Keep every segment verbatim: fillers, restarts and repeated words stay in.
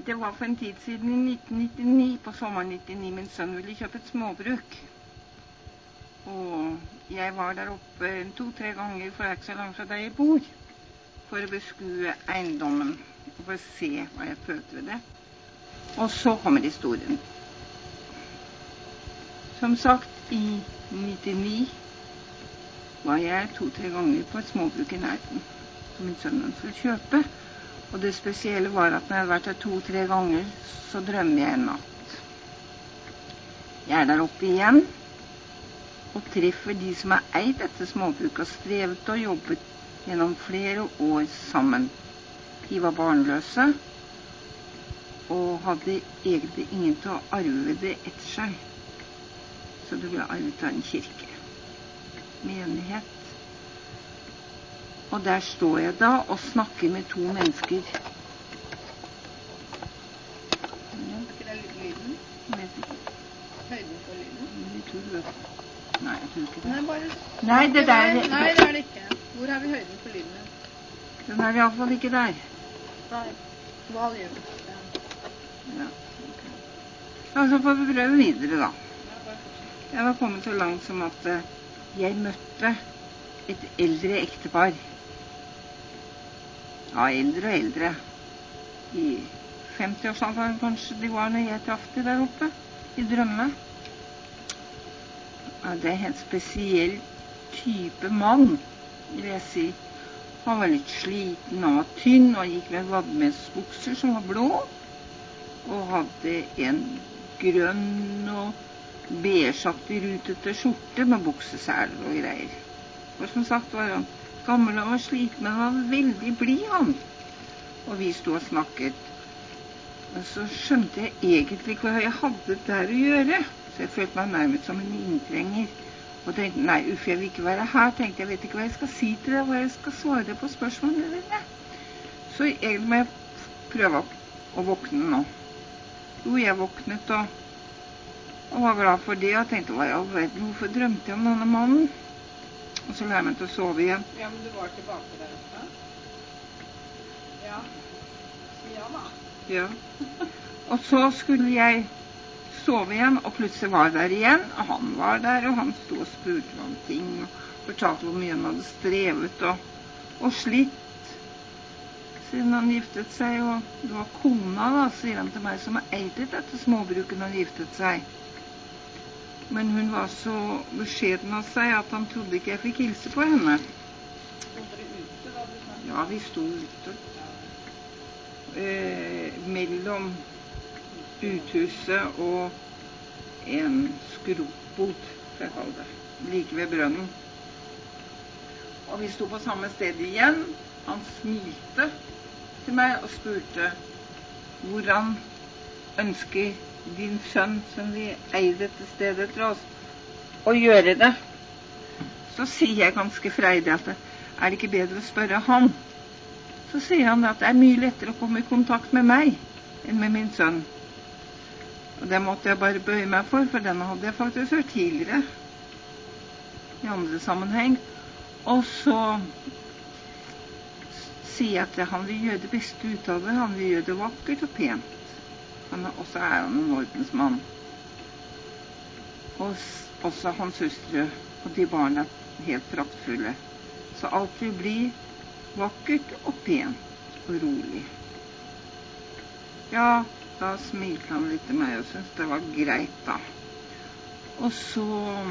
Det var for en tid siden i nitten nittini, på sommeren nittini, min sønn ville kjøpe et småbruk. Og jeg var der oppe to-tre ganger, for det er ikke så langt fra der jeg bor, for å beskue eiendommen, og for å se hva jeg følte ved det. Og så kommer historien. Som sagt, i nittini var jeg to-tre ganger på et småbruk i nærheten, som min sønn skulle kjøpe. Og det spesielle var at når jeg hadde vært der to-tre ganger, så drømmer jeg en natt. Jeg er der oppe igjen, og treffer de som har eid dette småbruket og strevet og jobbet gjennom flere år sammen. De var barnløse, og hadde egentlig ingen til å arve det etter seg. Så det ble arvet av en kirke, menighet. Og der står jeg da og snakker med to mennesker. Er ikke det lyden? Jeg vet ikke. Høyden på lyden? Jeg tror det. Nei, jeg tror ikke det. Nei, bare... Nei, det der... Nei, det er det ikke. Hvor har vi høyden på lyden? Den er i hvert fall ikke der. Nei, volume. Ja. Ja, ok. Ja, så får vi prøve videre da. Jeg var kommet så langt som at jeg møtte et eldre ektepar. Ja, eldre og eldre. I femti-årsalderen kanskje de var når jeg traff de der oppe, i drømme. Ja, det er en helt spesiell type mann, vil jeg si. Han var litt sliten og tynn, og gikk med vadmelsbukser som var blå, og hadde en grønn og beigeaktig rutete skjorte med bukseseler og greier. Og som sagt var han gammel og sliten, men han var veldig blid han. Og vi stod og snakket. Og så skjønte jeg egentlig hva jeg hadde der å gjøre. Så jeg følte meg nærmest som en inntrenger. Og tenkte, nei, uff, jeg vil ikke være her. Tenkte, jeg vet ikke hva jeg skal si til deg, hva jeg skal svare på spørsmålene dine. Så egentlig må jeg prøve å våkne nå. Jo, jeg våknet og, og var glad for det, og tenkte, hva i all verden, hvorfor drømte jeg om denne mannen? Og så la jeg meg til å sove igjen. Ja, men du var tilbake der oppe? Ja. Ja da. Ja. Og så skulle jeg sove igjen, og plutselig var der igjen, og han var der, og han stod og spurte om ting, og fortalte hvor mye han hadde strevet og, og slitt siden han giftet seg, og det var kona da, sier han til meg, som har eidet dette småbruket når han giftet seg. Men hun var så beskjeden av seg at han trodde ikke jeg fikk hilse på henne. Stod dere ute da du snakket? Ja, vi stod ute. Eh, mellom uthuset og en skropbod, for jeg kaller det, like ved brønnen. Og vi stod på samme sted igjen. Han smilte til meg og spurte hvordan ønsker din sønn, som vi eier dette stedet til oss, å gjøre det. Så sier jeg ganske freidig at det er det ikke bedre å spørre han. Så sier han at det er mye lettere å komme i kontakt med meg enn med min sønn. Og det måtte jeg bare bøye meg for, for denne hadde jeg faktisk hørt tidligere i andre sammenheng. Og så sier jeg at han vil gjøre det beste ut av det. Han vil gjøre det vakkert og pent. Han er, også er han en ordensmann. Og også hans søstre og de barna helt praktfulle. Så alt vil bli vakkert og pent og rolig. Ja, da smilte han litt til meg og syntes det var greit da. Og så,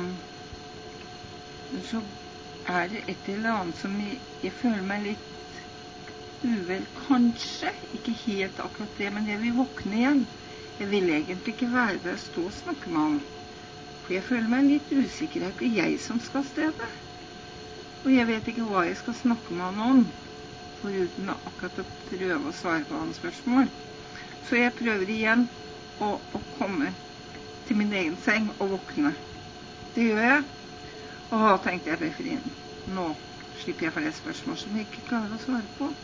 så er det et eller annet som jeg, jeg føler meg litt uvel, kanskje, ikke helt akkurat det, men jeg vil våkne igjen. Jeg vil egentlig ikke være der og stå og snakke med han, for jeg føler meg litt usikker. Det er ikke jeg som skal stedet. Og jeg vet ikke hva jeg skal snakke med han om, foruten akkurat å prøve å svare på hans spørsmål. Så jeg prøver igjen å, å komme til min egen seng og våkne. Det gjør jeg. Og da tenkte jeg, Befrin, nå slipper jeg for det spørsmål som jeg ikke klarer å svare på.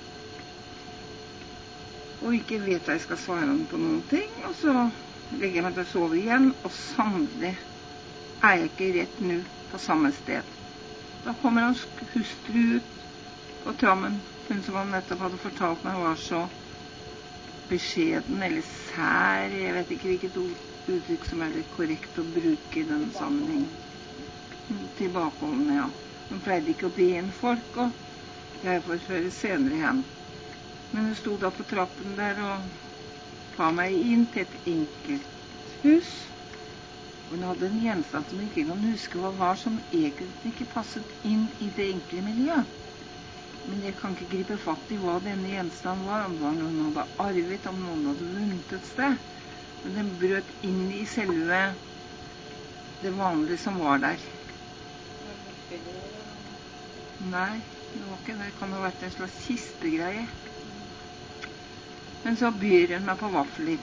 Og ikke vet jeg skal svare han på noen ting, og så legger jeg meg til å sove igjen, og sannelig er jeg ikke rett nå på samme sted. Da kommer hans hustru ut på trammen, hun som han nettopp hadde fortalt meg var så beskjeden eller sær, jeg vet ikke hvilket ord, uttrykk som er litt korrekt å bruke i denne sammenhengen. Tilbakeholdende, ja. Hun pleide ikke å be inn folk, og jeg får høre senere igjen. Men hun stod da på trappen der og ta meg inn til et enkelt hus. Hun hadde en gjenstand som ikke kan huske hva var, som egentlig ikke passet inn i det enkle miljøet. Men jeg kan ikke gripe fatt i hva denne gjenstand var, om det var noen hadde arvet, om noen hadde vunnet et sted. Men den brøt inn i selve det vanlige som var der. Nei, det var ikke det. Det kan ha vært en slags kistegreie. Men så byr hun meg på vafler.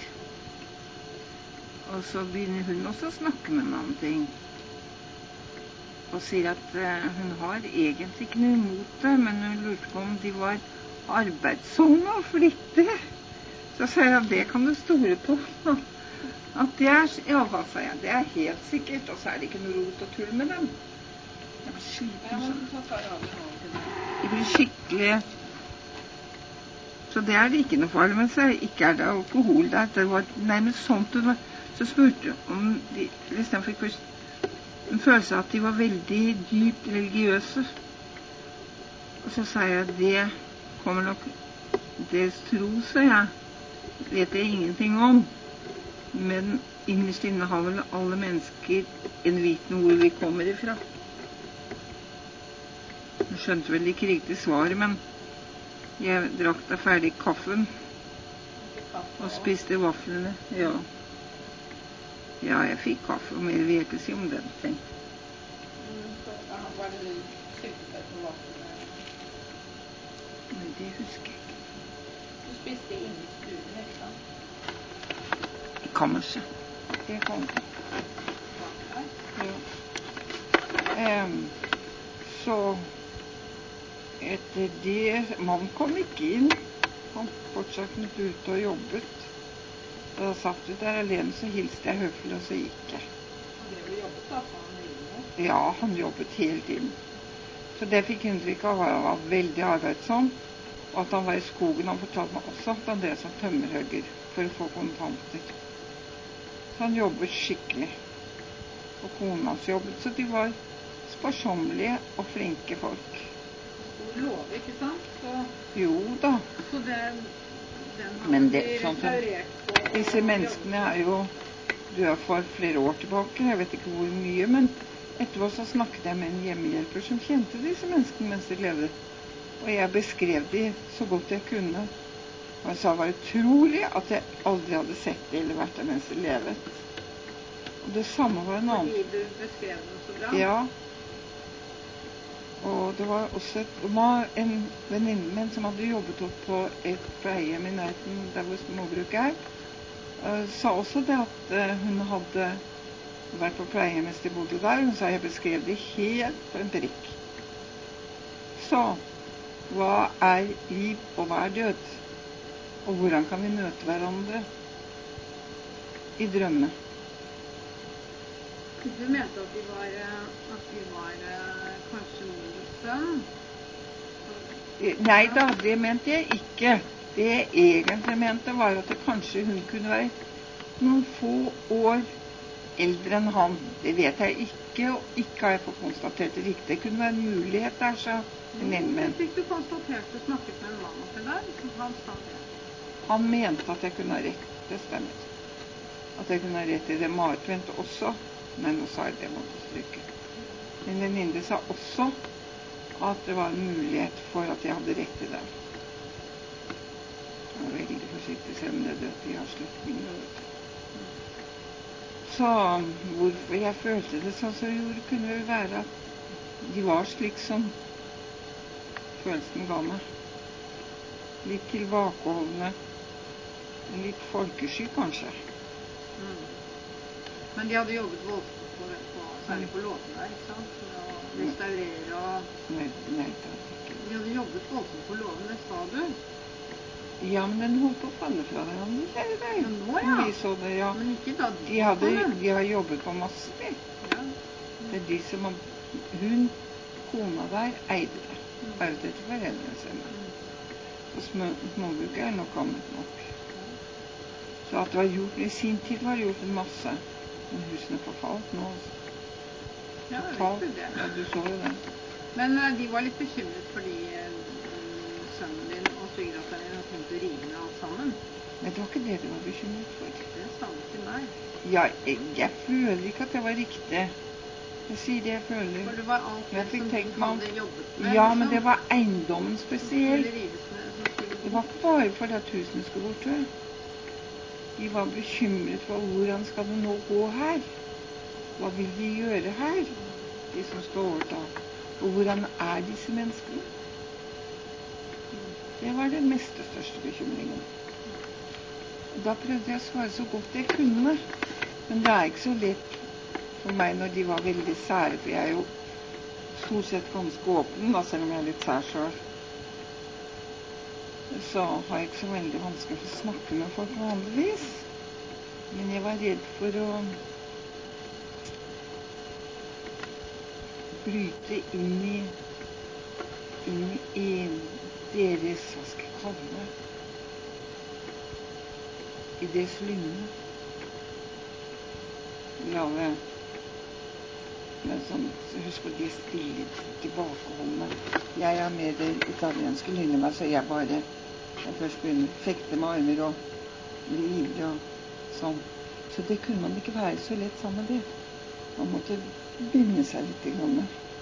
Og så begynner hun også å snakke med meg om ting. Og sier at uh, hun har egentlig ikke noe imot det, men hun lurte på om de var arbeidsomme og flittige. Så sa jeg at det kan du stole på. At det er, i alle fall sa jeg, det er helt sikkert, og så er det ikke noe rot og tull med dem. Jeg blir sliten sånn. Jeg blir skikkelig. Så det er det ikke noe farlig med seg. Ikke er det alkohol der. Det var nærmest sånt. Så spurte om de liksom fikk en følelse av at de var veldig dypt religiøse. Og så sa jeg at det kommer nok deres tro, sa jeg. Vet jeg ingenting om. Men innerst inne har vel alle mennesker en viten hvor vi kommer ifra. Jeg skjønte vel ikke riktig svaret, men jeg drakk da ferdig kaffen og spiste vaflene. Ja. Ja, jeg fikk kaffe, og mer vil jeg ikke si om den ting. Var det du syltet på vaflene? Men det husker jeg ikke. Du spiste inne i stuen, ikke sant? I kammerset. Det kom til. Ja. Um, så etter det, mannen kom ikke inn. Han fortsatt litt ute og jobbet. Da satt du der alene, så hilste jeg høflig, og så gikk jeg. Han drev og jobbet da, så han ville? Ja, han jobbet hele tiden. Så det fikk inntrykk av at han var veldig arbeidsom, og at han var i skogen. Han fortalte meg også at han drev som tømmerhugger for å få kontanter. Så han jobbet skikkelig. Og kona hans jobbet, så de var sparsommelige og flinke folk. Lov, ikke sant? Så, jo da. Så det, den har men det, de sånn, restaurert på. Disse menneskene er jo døde for flere år tilbake. Jeg vet ikke hvor mye, men etterpå så snakket jeg med en hjemmehjelper som kjente disse menneskene mens de levde. Og jeg beskrev de så godt jeg kunne. Og jeg sa det var utrolig at jeg aldri hadde sett det eller vært der mens de levet. Og det samme var en annen. Fordi du beskrev dem så bra? Ja. Og det var også et, en venninne min som hadde jobbet opp på et pleiehjem i nærheten der hvor småbruket er, uh, sa også det at uh, hun hadde vært på pleiehjem mens de bodde der. Hun sa jeg beskrev det helt på en prikk. Så, hva er liv og hva er død? Og hvordan kan vi møte hverandre i drømme? Du mente at de var, at de var kanskje mor og sønn? Nei da, det mente jeg ikke. Det jeg egentlig mente var at det kanskje hun kunne være noen få år eldre enn han. Det vet jeg ikke, og ikke har jeg fått konstatert det riktig. Det kunne være en mulighet der, sa venninnen min. Fikk du konstatert du snakket med en mann oppi der, så han sa det? Han mente at jeg kunne ha rett, det stemmer. At jeg kunne ha rett i det Marit mente også. Men nå sa jeg det måtte stryke. Min venninne sa også at det var en mulighet for at jeg hadde rett i det. Jeg var veldig forsiktig selv om det døde. Jeg har slektninger. Så hvorfor jeg følte det sånn som jeg gjorde, kunne vel være at de var slik som følelsen ga meg. Litt tilbakeholdende. Litt folkesky, kanskje. Mm. Men de hadde jobbet voldsomt på, på, særlig på låten der, ikke sant? For å restaurere og... Nei, nei, det hadde ikke. De hadde jobbet voldsomt på låven, det sa du? Ja, men den holdt på å falle fra hverandre, ser du det? Ja, nå ja. Vi så det, ja. Men ikke da de hadde, de har jobbet på masse, de. Ja. Det er de som har... Hun, kona der, eide det. Arvet etter foreldrene sine. Mm. Så små, småbruket er nok gammelt nok. Så at det var gjort, i sin tid var det gjort en masse. Men husene forfalt nå. Ja, jeg Totalt. visste det. Ja, du så jo det. Men eh, de var litt bekymret fordi eh, sønnen din og svigerdatteren din har tenkt å rive ned alt sammen. Men det var ikke det du var bekymret for. Det sa de til meg. Ja, jeg, jeg føler ikke at det var riktig. Jeg sier det jeg føler. For det var alt Men jeg det fikk som tenkt du meg om- hadde jobbet med. Ja, men liksom, det var eiendommen som spesielt. skulle rives ned, som skulle Det var ikke bare fordi at husene skulle borte. De var bekymret for hvordan skal det nå gå her. Hva vil de gjøre her, de som skal overta? Og hvordan er disse menneskene? Det var den meste største bekymringen. Og da prøvde jeg å svare så godt jeg kunne. Men det er ikke så lett for meg når de var veldig sære, for jeg er jo stort sett ganske åpen, da, selv om jeg er litt sær selv. Så har jeg ikke så veldig vanskelig for å snakke med folk vanligvis. Men jeg var redd for å bryte inn i, inn i deres, hva skal jeg kalle det, i deres lynne. Lave, men sånn, så husk på de stille, tilbakeholdende. Jeg er med det italienske lynne meg, så jeg bare, jeg først begynner å fekte med armer og bli ivrig og sånn. Så det kunne man ikke være så lett sammen med det. Man måtte binde seg litt i grann.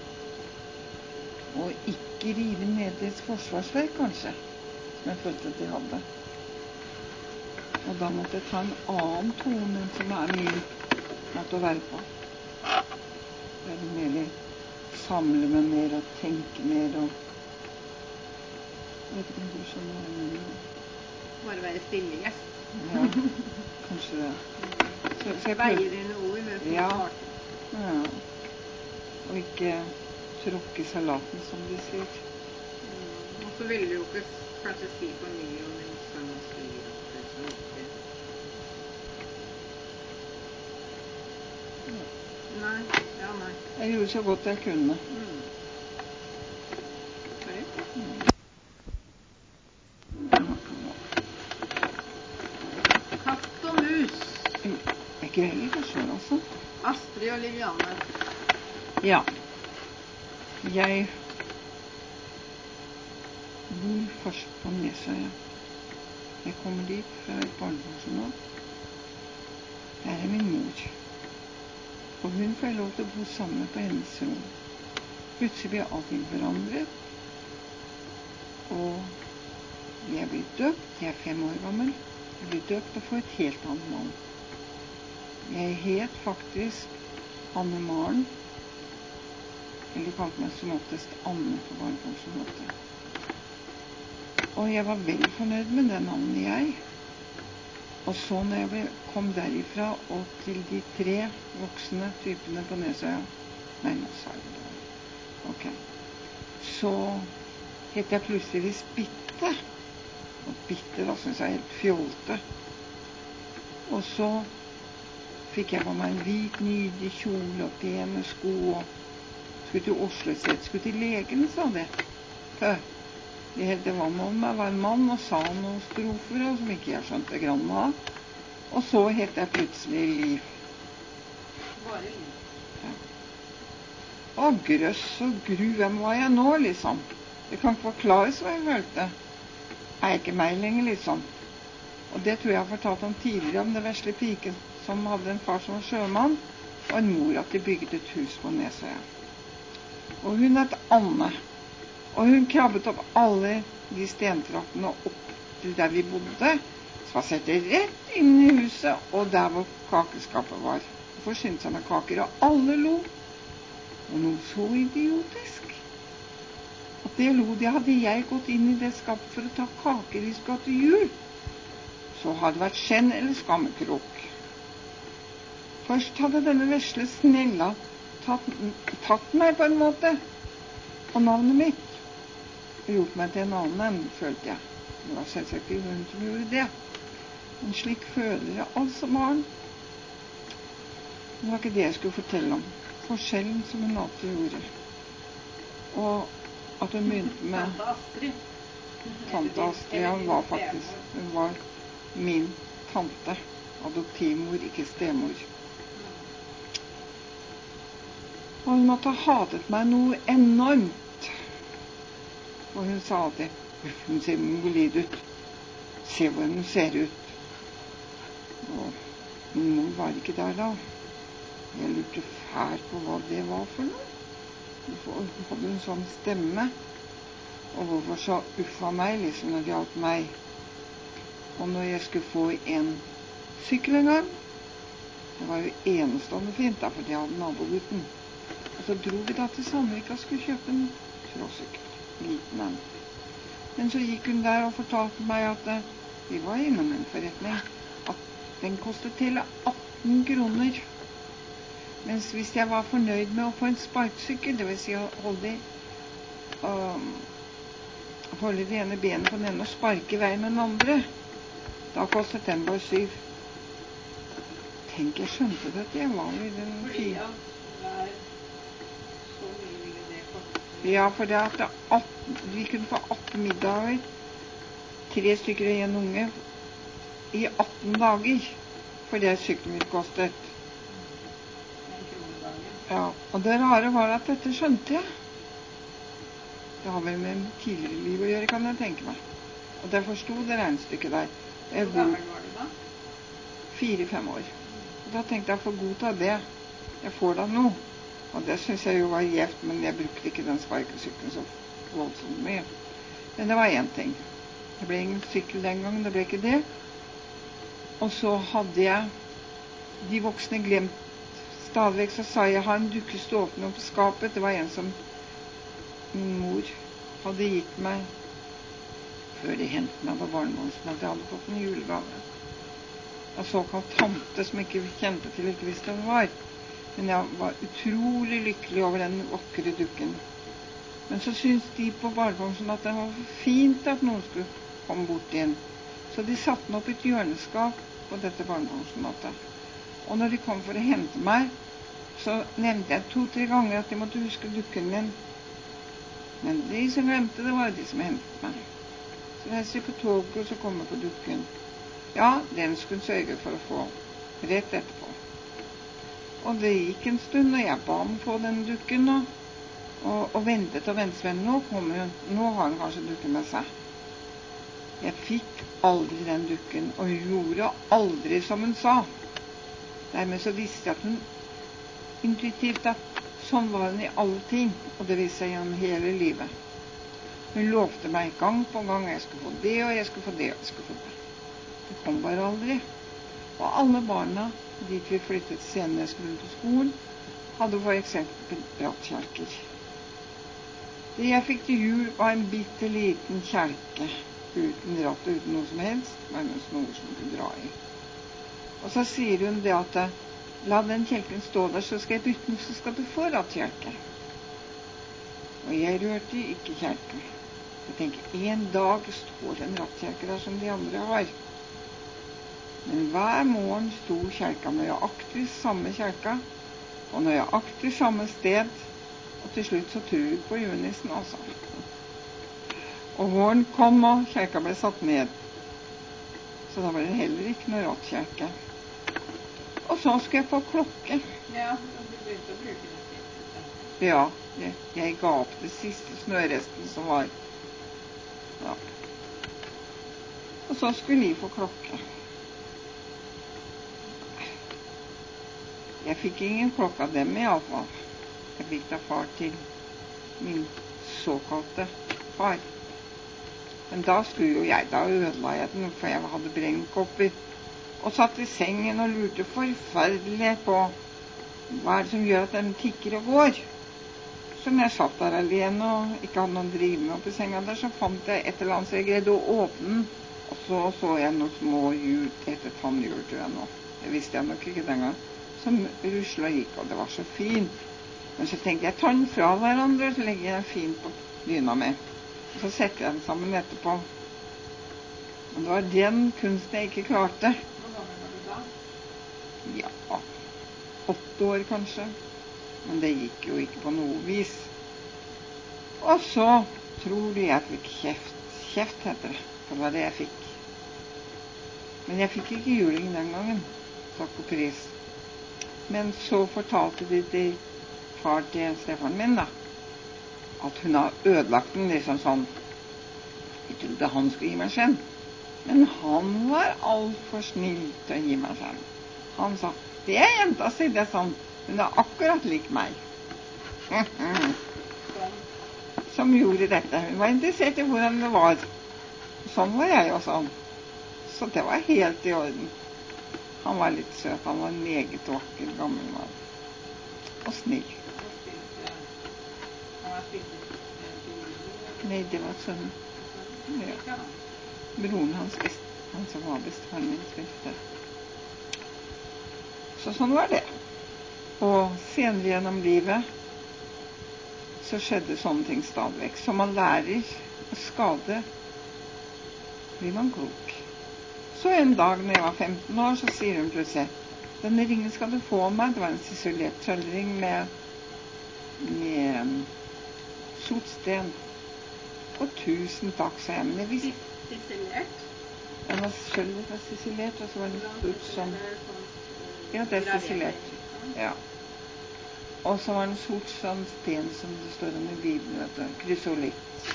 Og ikke rive ned et forsvarsverk, kanskje, som jeg følte at de hadde. Og da måtte jeg ta en annen tone enn som er min måte å være på. Det er mer samle meg mer og tenke mer og jeg vet ikke om du skjønner hva jeg mener. bare være stille gjest. Ja, kanskje det. Så, så jeg Veier prøver. dine ord med som Ja. svarte. Ja. Og ikke tråkke i salaten, som de sier. Mm. Og så ville du jo ikke kanskje si for mye om din sønn og svigerdatter så ikke. Nei, ja, nei. Jeg gjorde så godt jeg kunne. Mm. Sorry. Katt og mus. Jeg greier ikke selv, altså. Astrid og Liliane. Ja. Jeg bor først på Nesøya. Jeg kommer dit fra et barnepensjonat. Der er min mor. Og hun får jeg lov til å bo sammen med på hennes rom. Plutselig blir allting forandret. Og jeg blir døpt. Jeg er fem år gammel. Jeg blir døpt og får et helt annet navn. Jeg het faktisk Anne Maren. Eller de kalte meg som oftest Anne på barnepensjonatet. Og jeg var veldig fornøyd med det navnet jeg. Og så når jeg ble, kom derifra og til de tre voksne typene på Nesøya, nei, nå sa jeg det. Ok. Så het jeg plutselig Visst Bitte. Og Bitte da synes jeg helt fjolte. Og så fikk jeg på meg en hvit, nydelig kjole og pene sko og skulle til Oslo et sted. Skulle til legen, sa det. Hø. Det helte vann om meg, var en mann og sa noen strofer og som ikke jeg skjønte grann av. Og så het jeg plutselig Liv. Bare Liv. Ja. Og grøss og gru, hvem var jeg nå, liksom? Det kan ikke forklares hva jeg følte. Er ikke meg lenger, liksom. Og det tror jeg jeg har fortalt om tidligere, om det vesle piken som hadde en far som var sjømann, og en mor at de bygget et hus på Nesøya. Og hun het Anne. Og hun krabbet opp alle de stentrappene opp til der vi bodde, spaserte rett inn i huset, og der hvor kakeskapet var. Og forsynte seg med kaker, og alle lo. Og noe så idiotisk. At det lo de, hadde jeg gått inn i det skapet for å ta kaker vi skulle ha til jul. Så hadde det vært skjenn eller skammekrok. Først hadde denne vesle snella tatt, tatt meg på en måte, og navnet mitt. Og gjort meg til en annen enn, følte jeg. Det var selvsagt ikke hun som gjorde det. Men slik føler jeg altså barn. Det var ikke det jeg skulle fortelle om. Forskjellen som hun alltid gjorde. Og at hun begynte med Tante Astrid. tante Astrid. Ja, hun var faktisk, hun var min tante. Adoptivmor, ikke stemor. Og hun måtte ha hatet meg noe enormt. Og hun sa alltid, uff, hun ser mongolid ut. Se hvordan hun ser ut. Og min mor var ikke der da. Jeg lurte fælt på hva det var for noe. Hvorfor hadde hun sånn stemme? Og hvorfor sa uffa meg, liksom når det gjaldt meg. Og når jeg skulle få en sykkel en gang, det var jo enestående fint da, for jeg hadde nabogutten. Og så dro vi da til Sandvika og skulle kjøpe en tråsykkel, liten en. Men så gikk hun der og fortalte meg at eh, vi var innom en forretning, at den kostet til atten kroner. Mens hvis jeg var fornøyd med å få en sparksykkel, det vil si å holde, um, holde det ene benet på den ene og sparke i vei med den andre, da kostet den bare syv. Tenk, jeg skjønte det at jeg var i den fire. Fordi at så mye ville det koste. Ja, for det at det atten, vi kunne få atten middager, tre stykker og en unge, i atten dager, for det sykkelen ville kostet. Ja, og det rare var at dette skjønte jeg. Det har vel med tidligere liv å gjøre, kan jeg tenke meg. Og det forstod det regnestykket der. Jeg Hvor gammel var du da? Fire-fem år. Og da tenkte jeg, for god til det. Jeg får da noe. Og det synes jeg jo var gjevt, men jeg brukte ikke den sparkesykkelen så voldsomt mye. Men det var en ting. Det ble ingen sykkel den gangen, det ble ikke det. Og så hadde jeg de voksne glemt. Stadigvæk så sa jeg, ha en dukke stående opp på skapet. Det var en som min mor hadde gitt meg før de hentet meg på barnevognen, at jeg hadde fått en julegave. En såkalt tante som ikke kjente til, ikke visste hvem det var. Men jeg var utrolig lykkelig over den vakre dukken. Men så syntes de på barnevognen at det var fint at noen skulle komme bort inn. Så de satte den opp i et hjørneskap på dette barnevognen. Og når de kom for å hente meg, så nevnte jeg to-tre ganger at de måtte huske dukken min. Men de som glemte det, var de som hentet meg. Så reiser jeg på toget og så kommer på dukken. Ja, den skulle sørge for å få rett etterpå. Og det gikk en stund, og jeg ba om å få den dukken, og, og, og ventet og ventet. Men nå kommer hun, nå har hun kanskje dukken med seg. Jeg fikk aldri den dukken, og hun gjorde aldri som hun sa. Dermed så visste jeg at hun intuitivt at sånn var hun i alle ting, og det viste seg gjennom hele livet. Hun lovte meg gang på gang jeg skulle få det, og jeg skulle få det, og jeg skulle få det. Det kom bare aldri. Og alle barna, dit vi flyttet senere skulle på skolen, hadde for eksempel rattkjelker. Det jeg fikk til jul var en bitte liten kjelke, uten ratt og uten noe som helst, men noen snor som du dra i. Og så sier hun det at la den kjelken stå der, så skal jeg bytte den, så skal du få rattkjelke. Og jeg rørte ikke kjelken. Jeg tenker, en dag står en rattkjelke der som de andre har. Men hver morgen sto kjelka nøyaktig samme kjelka, og nøyaktig samme sted, og til slutt så tror du på julenissen, altså. Og våren kom, og kjelka ble satt ned. Så da var det heller ikke noe rattkjelke. Og så skulle jeg få klokke. Ja, så du begynte å bruke den siste. Ja, jeg, jeg ga opp det siste snøresten som var. Ja. Og så skulle jeg få klokke. Jeg fikk ingen klokke av dem i alle fall. Jeg fikk da far til min såkalte far. Men da skulle jo jeg, da ødela jeg den, for jeg hadde brennkopper. Og satt i sengen og lurte forferdelig på hva er det som gjør at den tikker og går. Så når jeg satt der alene og ikke hadde noen å drive med oppe i senga der, så fant jeg et eller annet så jeg greide å åpne den. Og så så jeg noen små hjul, etter tannhjul tror jeg nå. Det visste jeg nok ikke den gang. Som ruslet og gikk, og det var så fint. Men så tenkte jeg, jeg tar den fra hverandre, så legger jeg den fint på dyna mi. Og så setter jeg den sammen etterpå. Og det var den kunsten jeg ikke klarte. Hvor gammel var du da? Ja, åtte år kanskje. Men det gikk jo ikke på noe vis. Og så tror du jeg fikk kjeft. Kjeft heter det. Det var det jeg fikk. Men jeg fikk ikke juling den gangen, takk og pris. Men så fortalte de til far til Stefan min da, at hun har ødelagt den liksom sånn. Jeg trodde han skulle gi meg skjenn. Men han var alt for snill til å gi meg skjenn. Han sa, det er jenta si, det er sånn, hun er akkurat lik meg. Som gjorde dette. Hun var interessert i hvordan det var. Sånn var jeg og sånn. Så det var helt i orden. Han var litt søt. Han var en meget vakker gammel mann. Og snill. Nei, det var sønnen. Ja. Broren hans, han som var bestefaren min, spilte. Så sånn var det. Og senere gjennom livet så skjedde sånne ting stadigvæk. Så man lærer å skade, blir man klok. Så en dag når jeg var femten år, så sier hun plutselig, denne ringen skal du få meg. Det var en sisolert sølvring med, med sort sten. Og tusen takk, sa jeg. Men jeg visste... Sisilert? Den var sølvet var sisilert, og så var den sort som... Ja, det er sisilert. Ja. Og så var den sort som sten som det står om i Bibelen, vet du. Krysolitt.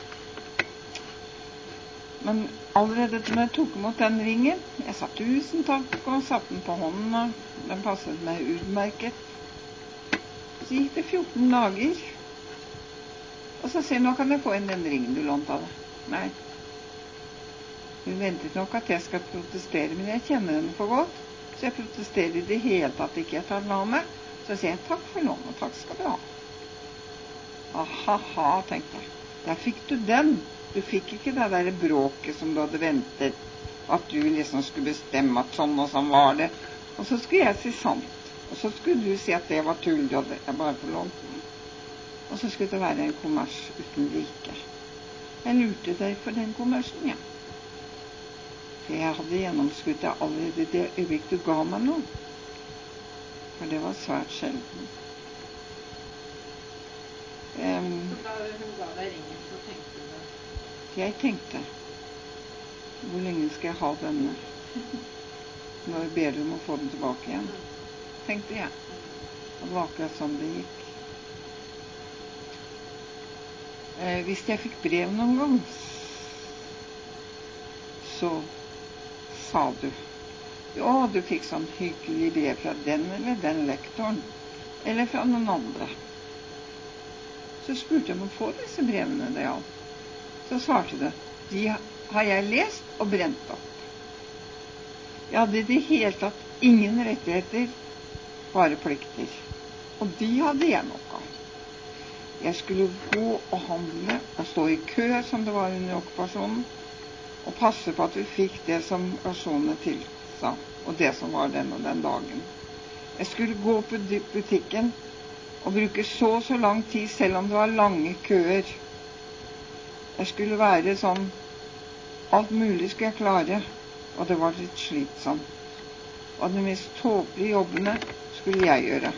Men allerede når jeg tok imot den ringen, jeg sa tusen takk og satte den på hånden, og den passet meg utmerket. Så gikk det fjorten dager, og så sier nå kan jeg få inn den ringen du lånte av det. Nei. Hun ventet nok at jeg skal protestere, men jeg kjenner henne for godt, så jeg protesterer i det hele tatt ikke jeg tar den av meg. Så sier jeg takk for lån, og takk skal du ha. Ahaha, tenkte jeg. Der fikk du den. Du fikk ikke det der bråket som du hadde ventet, at du liksom skulle bestemme at sånn og sånn var det. Og så skulle jeg si sant. Og så skulle du si at det var tull, du hadde jeg bare for lånt den. Og så skulle det være en kommers uten like. Jeg lurte deg for den kommersen, ja. For jeg hadde gjennomskutt deg allerede i det øyeblikk du ga meg noe. For det var svært sjelden. Um, så da hun ga deg ringen, så tenkte du? Jeg tenkte, hvor lenge skal jeg ha denne? Når jeg ber om å få den tilbake igjen, tenkte jeg. Og det var akkurat sånn det gikk. Eh, hvis jeg fikk brev noen gang, så sa du, ja, du fikk sånn hyggelig brev fra den eller den lektoren, eller fra noen andre. Så spurte jeg om å få disse brevene det gjaldt. Så svarte du, de har jeg lest og brent opp. Jeg hadde i det hele tatt ingen rettigheter, bare plikter. Og de hadde jeg nok av. Jeg skulle gå og handle og stå i kø, som det var under okkupasjonen, og passe på at vi fikk det som rasjonene tilsa, og det som var den og den dagen. Jeg skulle gå på butikken og bruke så og så lang tid, selv om det var lange køer. Jeg skulle være sånn, alt mulig skulle jeg klare, og det var litt slitsomt. Og de mest tåpelige jobbene skulle jeg gjøre.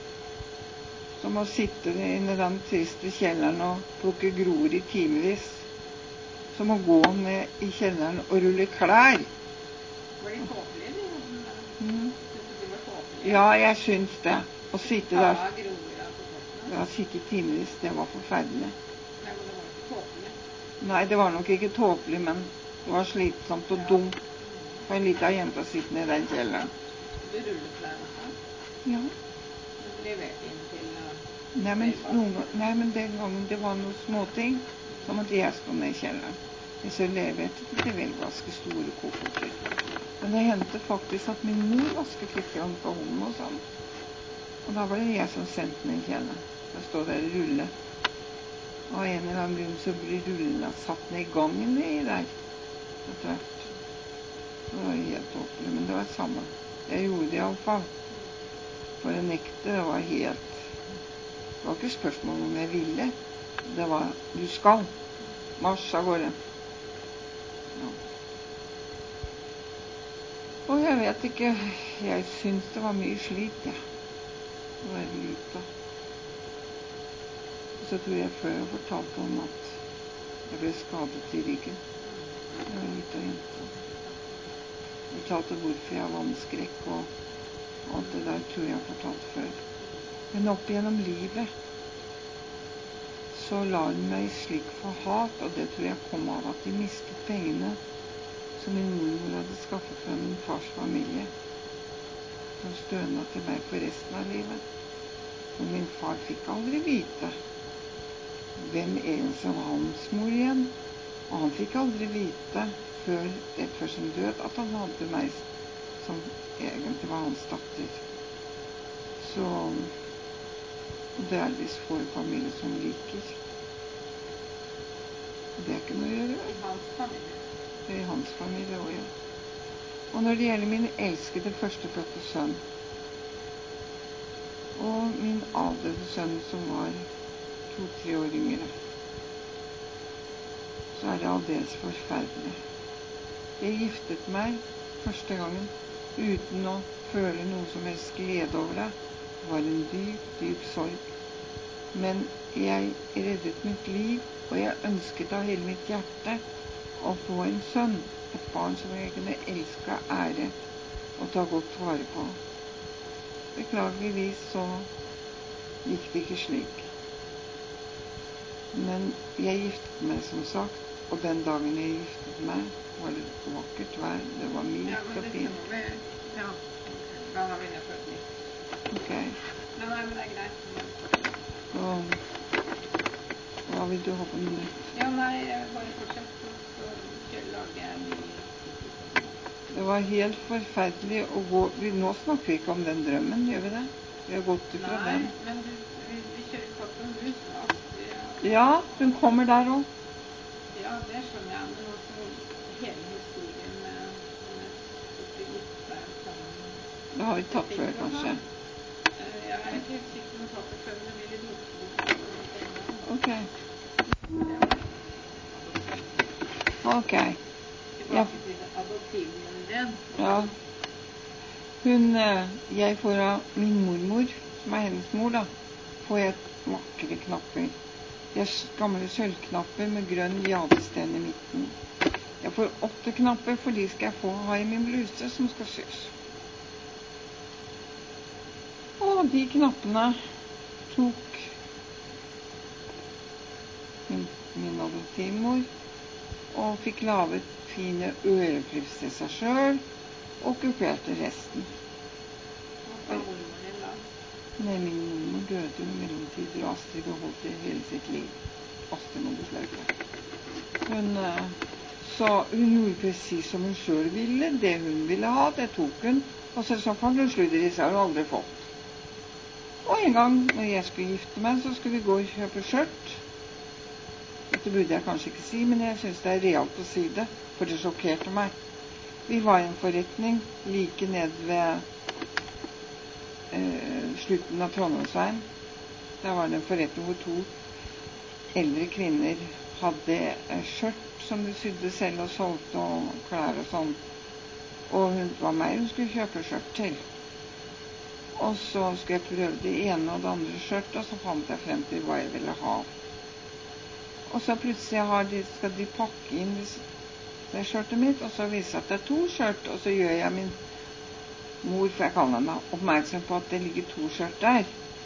Som å sitte inne i den triste kjelleren og plukke gror i timevis. Som å gå ned i kjelleren og rulle klær. Var de tåpelige, de jobbene? Mm. Synes du de var tåpelige? Ja, jeg syns det. Å sitte der. Ta gror av på toppen? Ja, sitte i timevis, det var forferdelig. Nei, men det var ikke tåpelig. Nei, det var nok ikke tåpelig, men det var slitsomt og dumt. For en liten jente sittende i den kjelleren. Du rullet klær også? Ja. Du leverte inn til... Nei men, noen, nei, men den gangen det var noen småting, så måtte jeg stå ned i kjelleren. Hvis jeg leverte til det vel ganske store kofferter. Men det hendte faktisk at min mor vasket litt grann på hånden og sånn. Og da var det jeg som sendte ned i kjelleren. Jeg stod der i rulle. Og av en eller annen grunn så blir rullene satt ned i gangen i der. Etter hvert. Det var helt åpelig, men det var samme. Jeg gjorde det i alle fall. For en ekte, det var helt... Det var ikke spørsmål om jeg ville. Det var, du skal. Marsj av gårde. Ja. Og jeg vet ikke, jeg synes det var mye slit, ja. Det var lite. Og så tror jeg før jeg fortalte om at jeg ble skadet i ryggen. Jeg var lite jente. fortalte hvorfor jeg har vannskrekk og alt det der tror jeg har fortalt før. Men opp gjennom livet så la hun meg slik for hat, og det tror jeg kom av at de mistet pengene som min mormor hadde skaffet fra min fars familie, som stønad til meg for resten av livet. Og min far fikk aldri vite hvem egentlig var hans mor igjen, og han fikk aldri vite før, rett før sin død, at han hadde meg som egentlig var hans datter. Så det er visst få i familie som liker. Det er ikke noe å gjøre. I hans familie? Det er i hans familie også, ja. Og når det gjelder min elskede førstefødte sønn, og min avdøde sønn som var to-tre år yngre, så er det aldeles forferdelig. Jeg giftet meg første gangen uten å føle noe som helst glede over det. Det var en dyp, dyp sorg. Men jeg reddet mitt liv, og jeg ønsket av hele mitt hjerte å få en sønn, et barn som jeg kunne elske, ære og ta godt vare på. Beklageligvis så gikk det ikke slik. Men jeg giftet meg som sagt, og den dagen jeg giftet meg, var det vakkert vær, det var mildt ja, og fint. Vi, ja, da har vi det ført litt. Ok. Nei, nei, men det er greit. Og hva vil du ha på noe nytt? Ja, nei, bare fortsett, så, så lager jeg en ny. Det var helt forferdelig å gå. Vi, nå snakker vi ikke om den drømmen, gjør vi det? Vi har gått ifra nei, den. Nei, men du, vi, vi kjører kort om hus. Astrid, ja. Ja, hun kommer der også. Ja, det skjønner jeg, men også hele historien med, med å gifte seg sammen. Det har vi tatt før, kanskje. Jeg er ikke helt sikker på å ta det før, men det blir litt motvillig. Ok. Ok. Tilbake til adoptivmoren din. Ja. Hun, jeg får av min mormor, som er hennes mor da, får jeg vakre knapper. De er gamle sølvknapper med grønn jadesten i midten. Jeg får åtte knapper, for de skal jeg få ha i min bluse som skal sys. Og de knappene tok min, min adoptivmor og fikk lavet fine ørepluss til seg selv og okkuperte resten. Hva var mormoren din da? Nei, min mormor døde jo i mellomtider, og Astrid beholdt det hele sitt liv. Astrid må besløyte. Hun, så hun gjorde precis som hun selv ville. Det hun ville ha, det tok hun. Og så sa faren, hun sludder i seg, har hun aldri fått. Og en gang når jeg skulle gifte meg, så skulle vi gå og kjøpe skjørt. Dette burde jeg kanskje ikke si, men jeg synes det er realt å si det, for det sjokkerte meg. Vi var i en forretning like ned ved eh, slutten av Trondheimsveien. Der var det en forretning hvor to eldre kvinner hadde skjørt som de sydde selv og solgte, og klær og sånn. Og hun var meg hun skulle kjøpe skjørt til. Og så skulle jeg prøve det ene og det andre skjørt, og så fant jeg frem til hva jeg ville ha. Og så plutselig har de, skal de pakke inn det skjørtet mitt, og så viser at det er to skjørt, og så gjør jeg min mor, for jeg kaller henne, oppmerksom på at det ligger to skjørt der.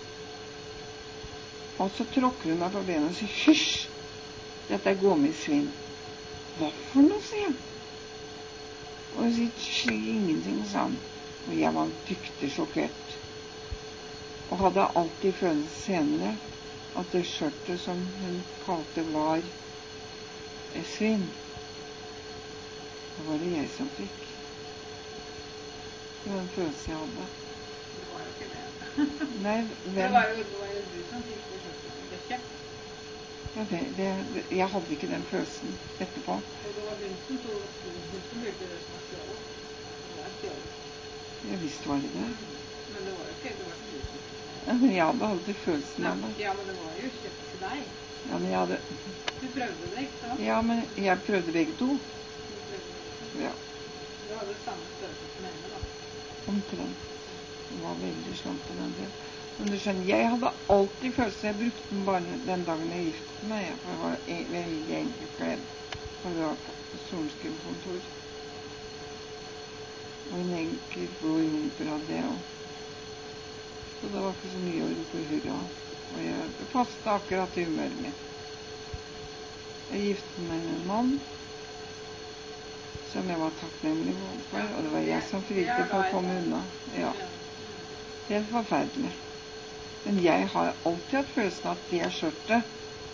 Og så tråkker hun meg på benet og sier, hysj, dette er gåmisvinn. Hva for noe, sier jeg. Og hun sier, slik ingenting, sa han. Og jeg var dyktig sjokkert. Og hadde alltid følt senere at det skjørtet som hun kalte var svinn, det var det jeg som fikk. Det var en følelse jeg hadde. Det var jo ikke det. Nei, hvem? Det var jo, det var jo du som fikk det skjørtet som ble kjøpt. Ja, det, det, jeg hadde ikke den følelsen etterpå. Og det var hun som tog, hun som brukte det som var stjålet. Det var stjålet. Jeg visste var det det. Men det var jo ikke, det var ikke du som fikk det. Ja, men jeg hadde alltid følelsen av det. Ja, men det var jo kjøpt til deg. Ja, men jeg hadde... Du prøvde det, ikke sant? Ja, men jeg prøvde begge to. Du prøvde det. Ja, Du hadde samme størrelse som henne, da. omtrent. Det var veldig slank på den del. Men du skjønner, jeg hadde alltid følelsen, jeg brukte den bare den dagen jeg giftet meg, for jeg var e- veldig enkelt kledd. For det var på Sorenskriv kontor. Og en enkel blå jumper hadde jeg også. Så det var ikke så mye å rope hurra. Og jeg, det passet akkurat til humøret mitt. Jeg gifte meg med en mann som jeg var takknemlig for, og det var jeg som frilte for å komme unna. Ja. Helt forferdelig. Men jeg har alltid hatt følelsen at det skjørtet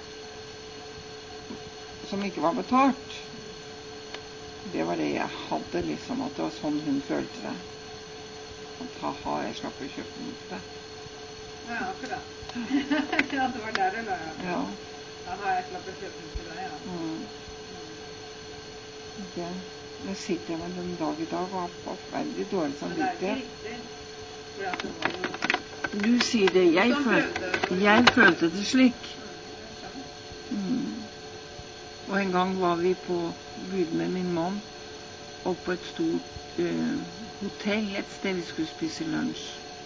som ikke var betalt, det var det jeg hadde, liksom, at det var sånn hun følte det. At haha, jeg slapp å kjøpe mot det. Ja, akkurat. Ja, det var der det la, ja. Ja. Haha, jeg slapp å kjøpe mot det, ja. Mm. Det, det sitter jeg med den dag i dag og har veldig dårlig samvittighet. Men det er ikke riktig, for at det var jo... Du sier det, jeg, føl jeg følte det slik. Mm. Og en gang var vi på bud med min mann opp på et stort uh, hotell, et sted vi skulle spise lunsj.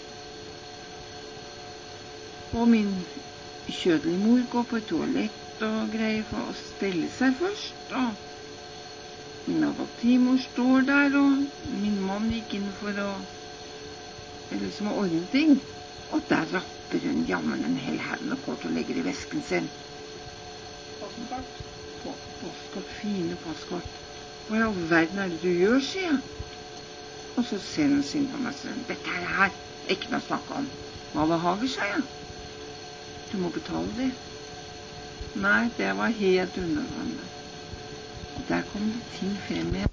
Og min kjødelige mor går på et toalett og greier for å stelle seg først, og min adoptivmor står der, og min mann gikk inn for å liksom å ordne ting. Og der rapper hun jammen en hel haug med kort og legger i vesken sin. Postkort? Postkort, fine postkort. Hva i all verden er det du gjør, sier jeg. Og så ser hun sin på meg og sier, dette er det her, ikke noe å snakke om. Hva behager, sier jeg. Du må betale det. Nei, det var helt underholdende. Og der kom det ting frem igjen.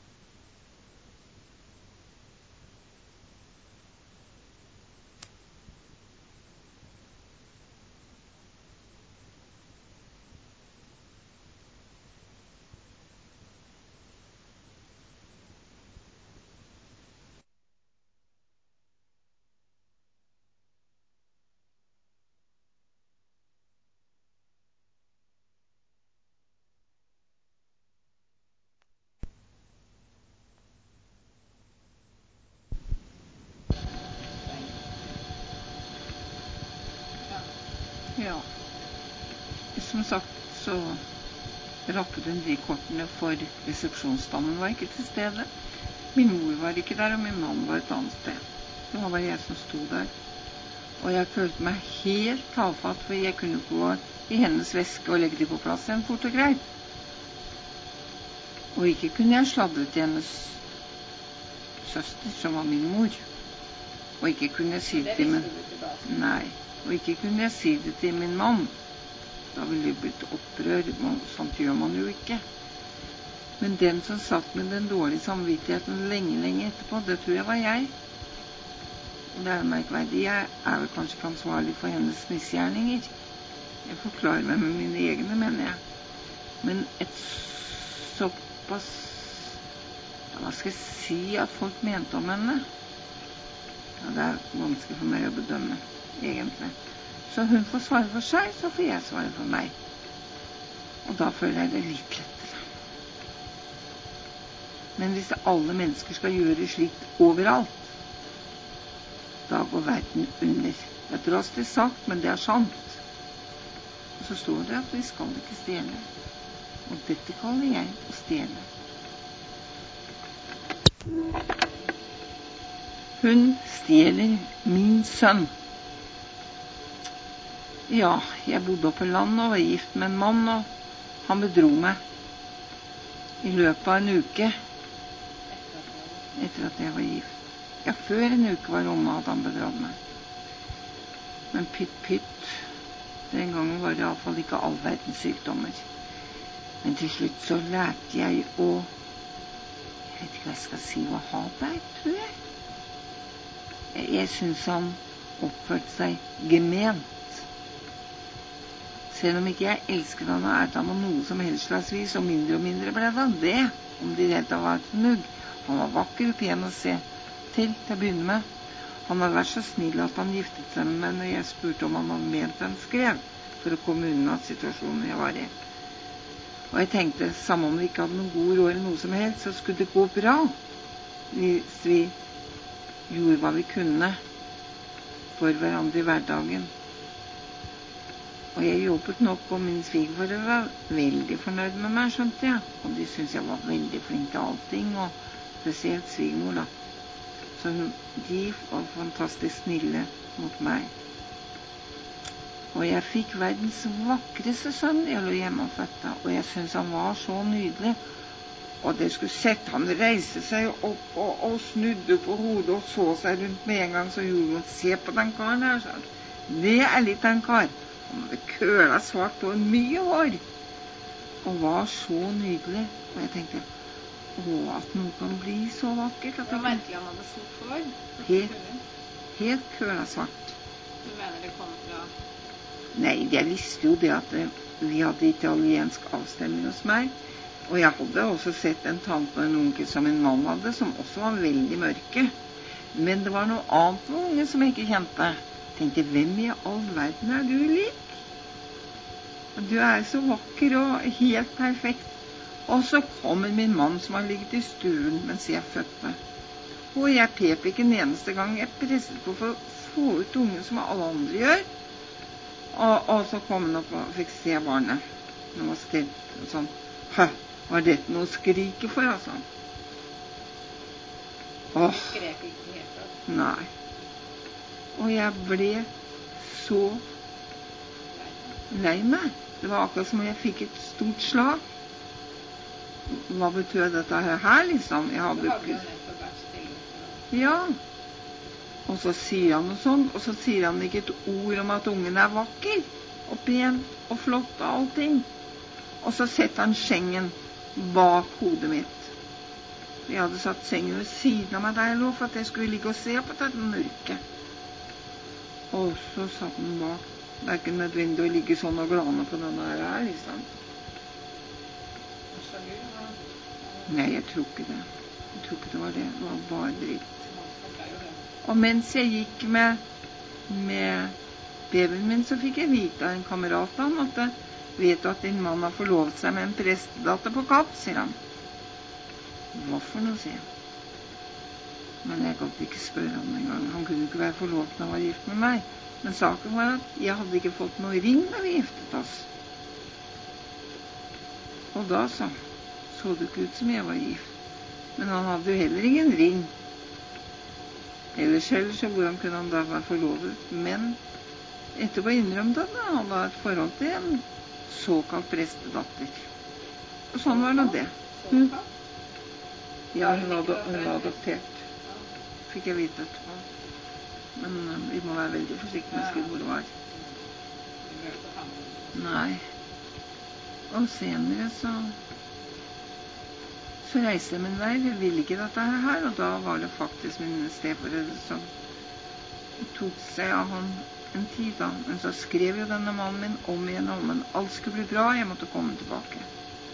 Ja, som sagt så rappet hun de kortene, for resepsjonsdamen var ikke til stede. Min mor var ikke der, og min mann var et annet sted. Det var bare jeg som stod der. Og jeg følte meg helt tafatt, for jeg kunne gå i hennes veske og legge de på plass igjen fort og greit. Og ikke kunne jeg sladre til hennes søster, som var min mor. Og ikke kunne jeg si det til min... Nei. Og ikke kunne jeg si det til min mann. Da ville det blitt opprør. Sånt gjør man jo ikke. Men den som satt med den dårlige samvittigheten lenge, lenge etterpå, det tror jeg var jeg. Og det er merkverdig. Jeg er vel kanskje ikke ansvarlig for hennes misgjerninger. Jeg forklarer meg med mine egne, mener jeg. Men et såpass... Hva skal jeg si at folk mente om henne? Ja, det er vanskelig for meg å bedømme. Egentlig. Så hun får svare for seg, så får jeg svare for meg. Og da føler jeg det litt lettere. Men hvis alle mennesker skal gjøre slikt overalt, da går verden under. Det er drastisk sagt, men det er sant. Og så står det at vi skal ikke stjele. Og dette kaller jeg å stjele. Hun stjeler min sønn. Ja, jeg bodde oppe på land og var gift med en mann, og han bedro meg i løpet av en uke etter at jeg var gift. Ja, før en uke var omme hadde han bedratt meg. Men pytt, pytt, den gangen var det i alle fall ikke all verdens sykdommer. Men til slutt så lærte jeg å, jeg vet ikke hva jeg skal si, å ha deg, tror jeg. Jeg, jeg synes han oppførte seg gement. Selv om ikke jeg elsket han og æret ham om noe som helst slags vis, og mindre og mindre ble det det, om de rett og var et fnugg. Han var vakker og pen å se til, til å begynne med. Han hadde vært så snill at han giftet seg med meg når jeg spurte om han hadde ment en skrev, for å komme unna situasjonen jeg var i. Og jeg tenkte, samme om vi ikke hadde noen god råd eller noe som helst, så skulle det gå bra, hvis vi gjorde hva vi kunne for hverandre i hverdagen. Og jeg jobbet nok, og min svigerforeldre var veldig fornøyd med meg, skjønte jeg. Og de syntes jeg var veldig flink til allting, og spesielt svigermor da. Så hun, de var fantastisk snille mot meg. Og jeg fikk verdens vakreste sønn jeg lå hjemme og fødte, og jeg synes han var så nydelig. Og det skulle sett han reise seg opp og, og snudde på hodet og så seg rundt med en gang, så gjorde han, se på den karen her, sa han. Det er litt en kar. Han hadde køla svart og mye hår. Og var så nydelig. Og jeg tenkte, å, at noe kan bli så vakkert. Det var merkelig han hadde sort hår. Helt, helt køla svart. Du mener det kom fra... Nei, jeg visste jo det at vi hadde italiensk avstemning hos meg. Og jeg hadde også sett en tante og en onkel som en mann hadde, som også var veldig mørke. Men det var noe annet med unge som jeg ikke kjente. Jeg tenkte, hvem i all verden er du lik? Du er så vakker og helt perfekt. Og så kommer min mann som har ligget i stuen mens jeg fødte. Og jeg pep ikke en eneste gang. Jeg presset på for å få ut ungen som alle andre gjør. Og, og så kom han opp og fikk se barnet. Han var stilt og sånn. Hæ, var dette noe å skrike for, altså? Åh. Skrek ikke helt av. Nei. Og jeg ble så lei meg. Det var akkurat som om jeg fikk et stort slag. Hva betød dette her, liksom? Jeg hadde... Du hadde jo nettopp vært stille. Ja. Og så sier han noe sånn, og så sier han ikke et ord om at ungen er vakker, og pen, og flott, og allting. Og så setter han sengen bak hodet mitt. Jeg hadde satt sengen ved siden av meg der jeg lå, for at jeg skulle ligge og se på dette mørket. Og så satt han bak. Det er ikke nødvendig å ligge sånn og glane på denne her, liksom. Nei, jeg tror ikke det. Jeg tror ikke det var det. Det var bare dritt. Og mens jeg gikk med, med babyen min, så fikk jeg vite av en kamerat han at det, vet du at din mann har forlovet seg med en prestedatter på Kapp, sier han. Hva for noe, sier jeg. Men jeg kan ikke spørre ham en gang. Han kunne ikke være forlovet når han var gift med meg. Men saken var at jeg hadde ikke fått noe ring da vi giftet oss. Og da så, så det ikke ut som jeg var gift. Men han hadde jo heller ingen ring. Ellers heller så hvordan kunne han da være forlovet. Men etterpå innrømte han at han hadde et forhold til en såkalt prestedatter. Og sånn var nå det. Hun, ja, hun hadde, hun hadde adoptert. Fikk jeg vite etterpå. Men uh, vi må være veldig forsiktige med å skrive hvor det var. Nei. Og senere så så reiste jeg min vei. Jeg ville ikke dette her, og da var det faktisk min steforeldre som tok seg av han en tid da. Men så skrev jo denne mannen min om igjen om, men alt skulle bli bra, jeg måtte komme tilbake.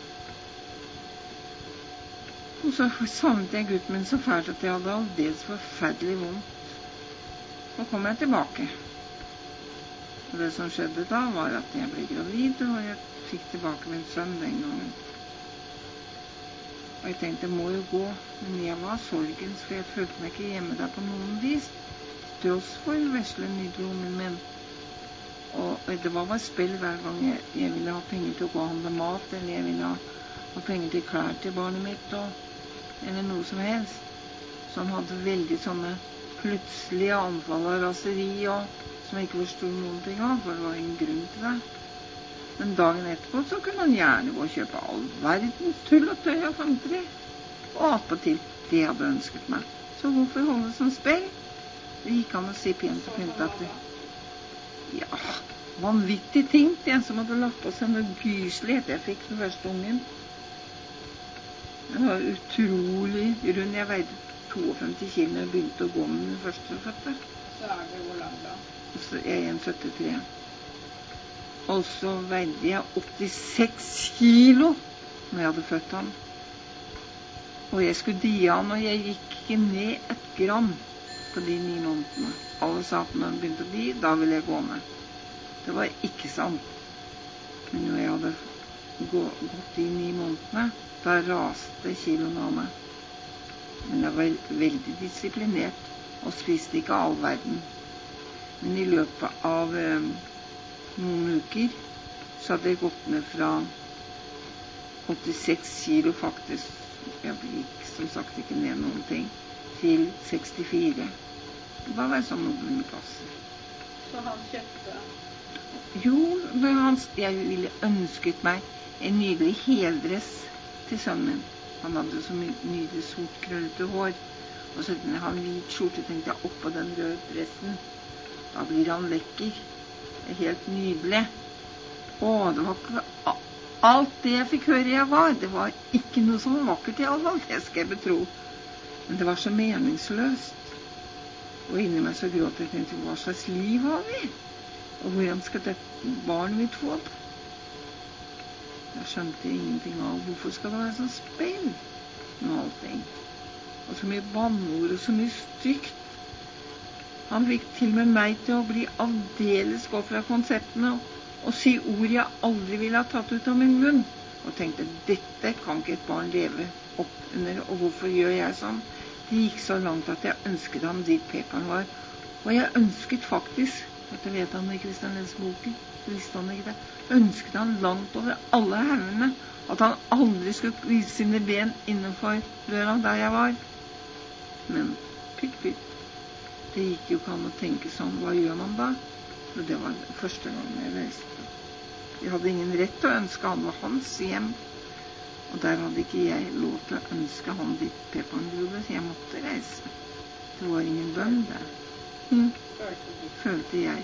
Og så savnet jeg gutten min så fælt at jeg hadde aldeles forferdelig vondt. Så kom jeg tilbake. Og det som skjedde da var at jeg ble gravid, og jeg fikk tilbake min sønn den gangen. Og jeg tenkte, det må jo gå, men jeg var sorgens, for jeg følte meg ikke hjemme der på noen vis, til oss for vesle nydromen min. Og det var bare spill hver gang jeg, jeg ville ha penger til å gå og handle mat, eller jeg ville ha, ha penger til klær til barnet mitt, og, eller noe som helst. Så han hadde veldig sånne plutselige anfall av raseri, og, som jeg ikke forstod noen ting av, for det var ingen grunn til det. Men dagen etterpå så kunne han gjerne gå og kjøpe all verdens tull og tøy og fanteri. Og attpåtil det jeg hadde ønsket meg. Så hvorfor holde det som spill? Det gikk an å si pent og pynt at det, ja, vanvittig ting. Det en som hadde lagt på seg noe gyselig etter jeg fikk den første ungen. Den var utrolig rund. Jeg veide femtito kilo når jeg begynte å gå med den første fødte. Så er det hvor lang da? Så jeg er en syttitre. Og så veide jeg åttiseks kilo når jeg hadde født han. Og jeg skulle die han, og jeg gikk ikke ned et gram på de ni månedene. Alle sa at når han begynte å di, da ville jeg gå ned. Det var ikke sant. Men når jeg hadde gått de ni månedene, da raste kiloene av meg. Men jeg var veldig disiplinert og spiste ikke all verden. Men i løpet av eh, noen uker så hadde jeg gått ned fra åttiseks kilo faktisk. Jeg gikk som sagt ikke ned noen ting. til sekstifire. Da var jeg sånn noenlunde passer. Så han kjøpte? Jo, det han, jeg ville ønsket meg en nydelig heldress til sønnen min. Han hadde så nydelig sort krøllete hår. Og så hadde han hvit skjorte, tenkte jeg, oppå den røde dressen. Da blir han lekker. Helt nydelig. Å, det var ikke alt det jeg fikk høre jeg var. Det var ikke noe som var vakkert i all fall, det skal jeg betro. Men det var så meningsløst. Og inni meg så gråt jeg, tenkte, hva slags liv har vi? Og hvordan skal dette barnet mitt få det? Jeg skjønte ingenting av hvorfor skal det være sånn spill med allting. Og så mye banneord og så mye stygt. Han fikk til med meg til å bli aldeles gå fra konseptene og, og si ord jeg aldri ville ha tatt ut av min munn. Og tenkte, dette kan ikke et barn leve opp under, og hvorfor gjør jeg sånn? Det gikk så langt at jeg ønsket ham dit peperen var. Og jeg ønsket faktisk, dette vet han ikke hvis han leser boken, visste han ikke det, ønsket han langt over alle haugene, at han aldri skulle vise sine ben innenfor døra der jeg var. Men pytt, pytt. Det gikk jo ikke an å tenke sånn, hva gjør man da? For det var første gang jeg reiste. Jeg hadde ingen rett til å ønske, han var hans hjem. Og der hadde ikke jeg lov til å ønske han dit peperen bodde, så jeg måtte reise. Det var ingen bønn der. Hm. Følte jeg.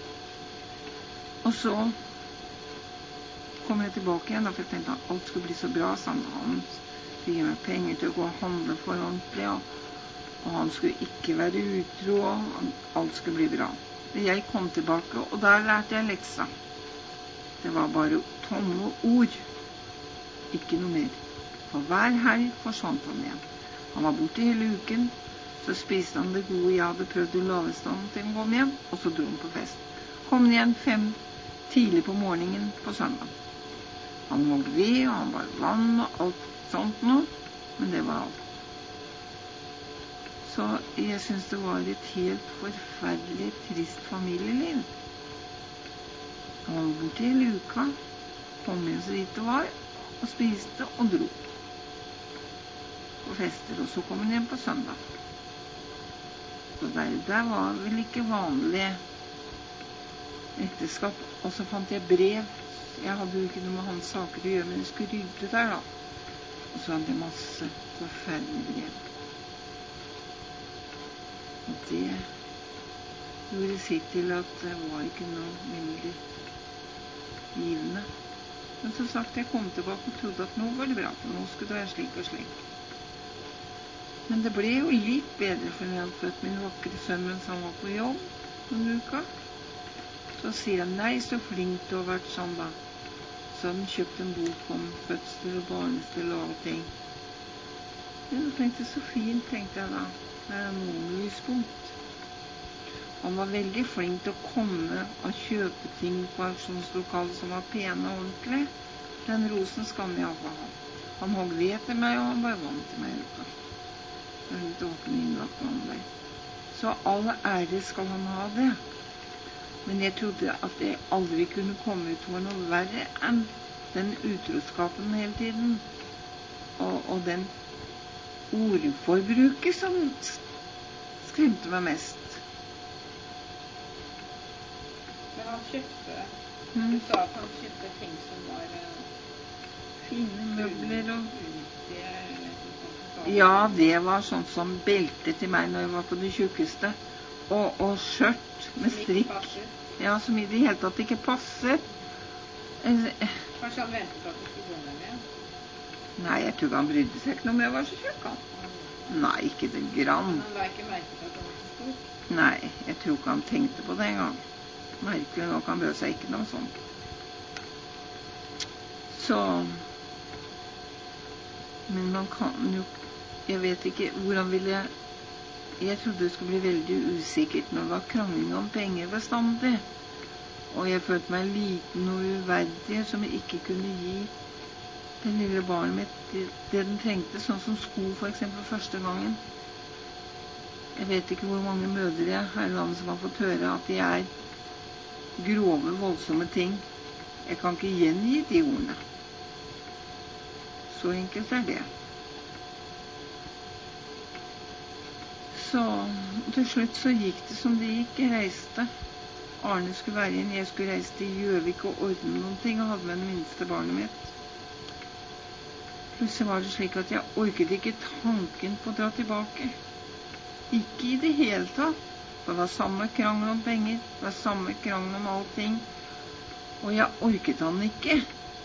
Og så kom jeg tilbake igjen, for jeg tenkte at alt skulle bli så bra, sånn. Han skulle gi meg penger til å gå og handle for ordentlig, og, og han skulle ikke være utro, og alt skulle bli bra. Jeg kom tilbake, og der lærte jeg leksa. Det var bare tomme ord. Ikke noe mer. For hver helg forsvant han igjen. Han var borte hele uken, så spiste han det gode jeg hadde prøvd å lave stand til han kom hjem, og så dro han på fest. Kom igjen fem tidlig på morgenen på søndag. Han måtte ved, og han var vann og alt sånt noe, men det var alt. Så jeg synes det var et helt forferdelig trist familieliv. Han var borte hele uka, kom igjen så vidt det var, og spiste og dro på fester, og så kom han hjem på søndag. Så der, der var vel ikke vanlig ekteskap. Og så fant jeg brev. Jeg hadde jo ikke noe med hans saker å gjøre, men jeg skulle rydde der da. Og så hadde jeg masse forferdelige brev. Og det gjorde sitt til at det var ikke noe veldig givende. Men som sagt, jeg kom tilbake og trodde at nå var det bra, for nå skulle det være slik og slik. Men det ble jo litt bedre, for jeg hadde født min vakre sønn mens han var på jobb noen uka. Så sier han, nei, så flink du har vært sånn da. Så hadde han kjøpt en bok om fødsel og barnestill og allting. Men jeg tenkte, så fint, tenkte jeg da. Det er noen lyspunkt. Han var veldig flink til å komme og kjøpe ting på auksjonslokalet som var pene og ordentlig. Den rosen skal han i alle fall ha. Han hogg ved til meg, og han var vant til meg ute. Det var ikke noe innlagt om det. Så all ære skal han ha det. Men jeg trodde at jeg aldri kunne komme ut for noe verre enn den utroskapen hele tiden. Og, og den ordforbruket som skremte meg mest. Men han kjøpte, mm. du sa at han kjøpte ting som var uh, fine møbler og unyttige, ja, det var sånn som belte til meg når jeg var på det tjukkeste. Og, og skjørt med strikk. Ja, som i det hele tatt ikke passer. Kanskje han ventet at du skulle gå med igjen? Nei, jeg tror han brydde seg ikke noe om jeg var så tjukk, han. Mm. Nei, ikke det grann. Men han la ikke merke til at han var så stor? Nei, jeg tror ikke han tenkte på det en gang. Merkelig nok, han brød seg ikke noe sånt. Så men man kan jo, jeg vet ikke hvordan ville jeg, jeg trodde det skulle bli veldig usikkert når det var krangling om penger bestandig. Og jeg følte meg liten og uverdig som jeg ikke kunne gi det lille barnet mitt det, det den trengte, sånn som sko for eksempel første gangen. Jeg vet ikke hvor mange mødre her i landet som har fått høre at de er grove, voldsomme ting. Jeg kan ikke gjengi de ordene. Så enkelt er det. Så til slutt så gikk det som det gikk. Jeg reiste. Arne skulle være igjen. Jeg skulle reise til Gjøvik og ordne noen ting, og hadde med det minste barnet mitt. Plutselig var det slik at jeg orket ikke tanken på å dra tilbake. Ikke i det hele tatt. Det var samme krangel om penger, det var samme krangel om allting. Og jeg orket han ikke.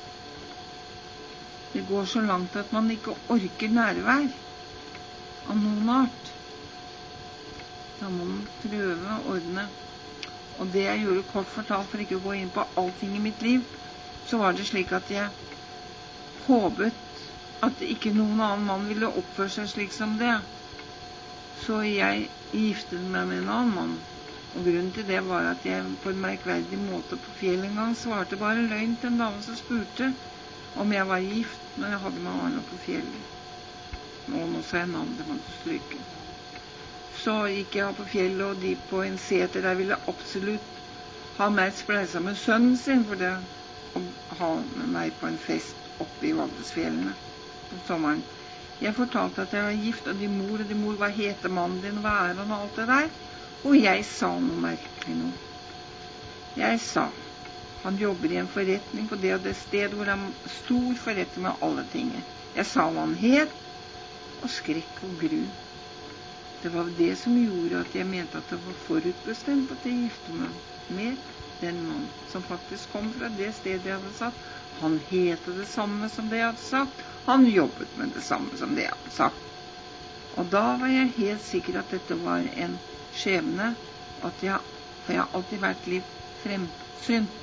Det går så langt at man ikke orker nærvær av noen art. Da må man prøve å ordne. Og det jeg gjorde kort fortalt, for ikke å gå inn på allting i mitt liv, så var det slik at jeg håpet at ikke noen annen mann ville oppføre seg slik som det. Så jeg giftet meg med en annen mann. Og grunnen til det var at jeg på en merkverdig måte på fjellet en gang svarte bare løgn til en dame som spurte om jeg var gift når jeg hadde med Arne på fjellet. Og nå sa jeg navn, det må du stryke. Så gikk jeg på fjellet, og de på en seter der ville absolutt ha meg spleisa med sønnen sin for det å ha med meg på en fest oppe i Valdresfjellene om sommeren. Jeg fortalte at jeg var gift, og de mor og de mor, hva heter mannen din, hva er han og alt det der? Og jeg sa noe merkelig noe. Jeg sa, han jobber i en forretning på det og det sted hvor det er stor forretning med alle tingene. Jeg sa hva han het, og skrekk og gru. Det var det som gjorde at jeg mente at det var forutbestemt at jeg gifte meg med den mannen som faktisk kom fra det stedet jeg hadde sagt. Han heter det samme som det jeg hadde sagt. Han jobbet med det samme som det jeg hadde sagt. Og da var jeg helt sikker at dette var en skjebne, at jeg, for jeg har alltid vært litt fremsynt.